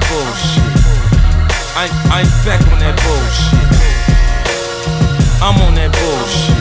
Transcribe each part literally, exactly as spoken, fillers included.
bullshit. I, I ain't back on that bullshit. I'm on that bullshit.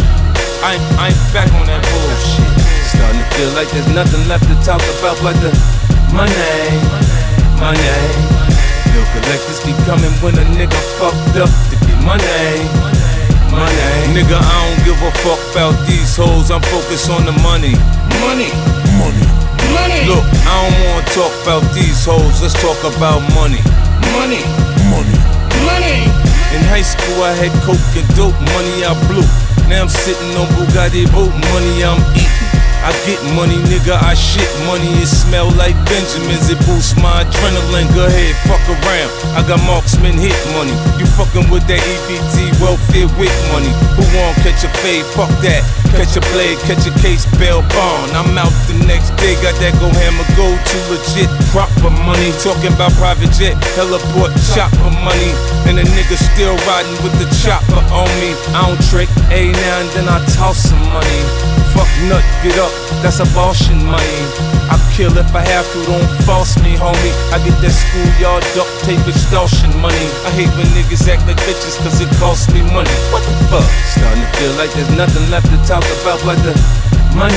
I, I ain't back on that bullshit. Starting to feel like there's nothing left to talk about but the money, money. Bill collectors keep coming when a nigga fucked up to get money, money. Nigga, I don't give a fuck about these hoes, I'm focused on the money. Money, money, money. Look, I don't wanna talk about these hoes, let's talk about money. Money, money, money. In high school I had coke and dope, money I blew. Now I'm sitting on Bugatti boat, money I'm eating. I get money, nigga, I shit money. It smell like Benjamins, it boosts my adrenaline. Go ahead, fuck around, I got marksman hit money. You fucking with that E B T welfare with money. Who won't catch a fade? Fuck that. Catch a blade, catch a case, bail bond. I'm out the next day, got that go hammer, go to legit proper money. Talking about private jet, heliport, chopper money. And a nigga still riding with the chopper on me. I don't trick, a now and then I toss some money. Fuck nut, get up, that's abortion money. I'll kill if I have to, don't false me, homie. I get that schoolyard duct tape extortion money. I hate when niggas act like bitches cause it costs me money. What the fuck? Starting to feel like there's nothing left to talk about but the money,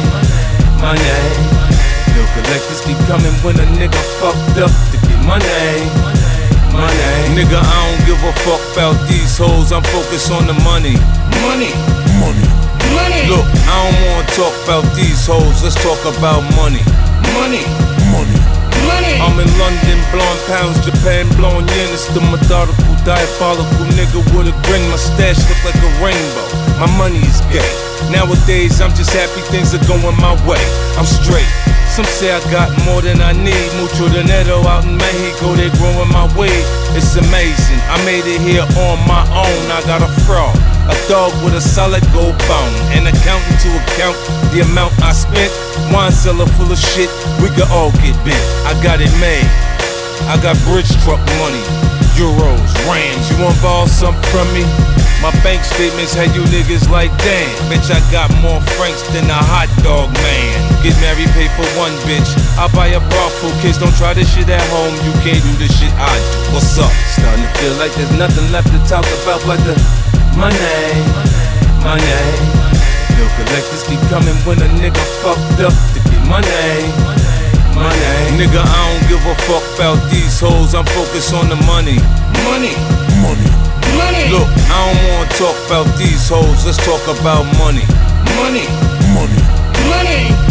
money. Bill collectors keep coming when a nigga fucked up to get money, money. Nigga, I don't give a fuck about these hoes, I'm focused on the money. Money, money. Money. Look, I don't wanna talk about these hoes, let's talk about money. Money, money, money. I'm in London, blowing pounds, Japan, blowing yen. It's the methodical, diabolical nigga with a grin. My stash look like a rainbow, my money is gay. Nowadays, I'm just happy things are going my way. I'm straight. Some say I got more than I need. Mucho dinero out in Mexico, they growing my weed. It's amazing, I made it here on my own. I got a fraud, a dog with a solid gold bone. An accountant to account the amount I spent. Wine cellar full of shit, we could all get bent. I got it made, I got bridge truck money, euros, rands. You want borrow something from me? My bank statements had you niggas like damn. Bitch, I got more francs than a hot dog man. Get married, pay for one bitch, I buy a brothel. Kids don't try this shit at home, you can't do this shit I do. What's up? Starting to feel like there's nothing left to talk about but the money, money. Bill collectors keep coming when a nigga fucked up to get money, money. Nigga, I don't give a fuck about these hoes, I'm focused on the money. Money, money, money. Look, I don't wanna talk about these hoes, let's talk about money. Money, money, money.